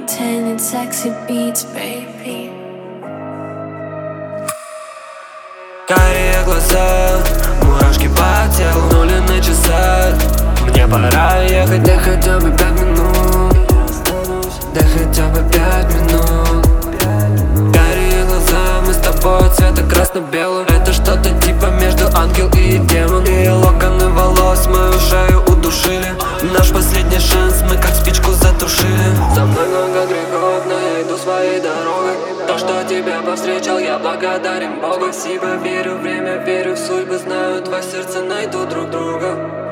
content, it's sexy beats, baby. Карие глаза, мурашки по телу, нули на часах. Мне пора ехать, да хотя бы 5 минут. Да хотя бы 5 минут. Карие глаза, мы с тобой цвета красно-белый. Это что-то типа между ангел и демон. И локоны волос мою шею удушили. Наш последний шанс, мы как спичку затушили. За мной много грехов, но я иду своей дорогой. То, что тебя повстречал, я благодарен Богу. Спасибо, верю в время, верю в судьбу. Знаю, два сердца найдут друг друга.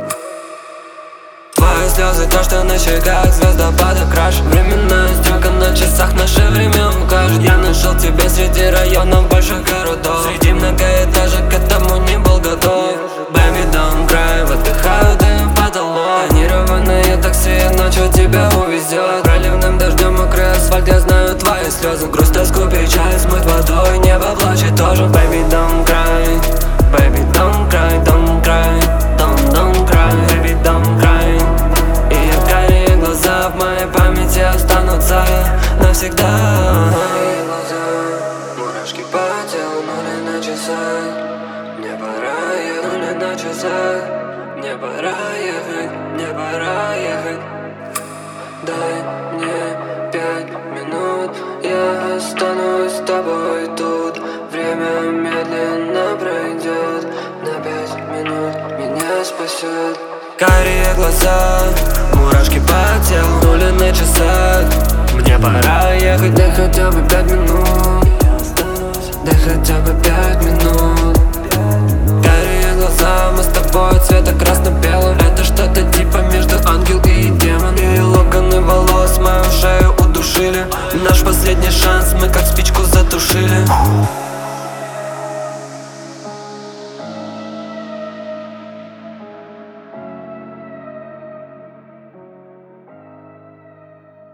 Твои слезы, то, что на щеках, звездопада краш. Временная стрелка на часах, наше время укажет. Я нашел тебя среди районов больших городов. Среди многоэтажек, к этому не был готов. Baby, don't cry, выдыхаю дым в потолок. Тонированное такси ночью тебя увезет. Проливным дождем мокрый асфальт, я знаю твои слезы. Грусть, тоску, печаль смыть водой, небо плачет тоже. Baby, don't cry, baby, don't cry, don't cry, don't cry, baby, don't cry. И карие глаза в моей памяти останутся навсегда. Мои глаза, мурашки по телу, нули на часах. Мне пора ехать, нули на часах. Мне пора ехать, мне пора ехать. Дай мне 5 минут, я останусь с тобой тут. Время медленно пройдет, на 5 минут меня спасет. Карие глаза, мурашки по телу, нули на часах. Мне пора ехать, да хотя бы 5 минут. Да хотя бы 5 минут. Карие глаза, мы с тобой цвета красного.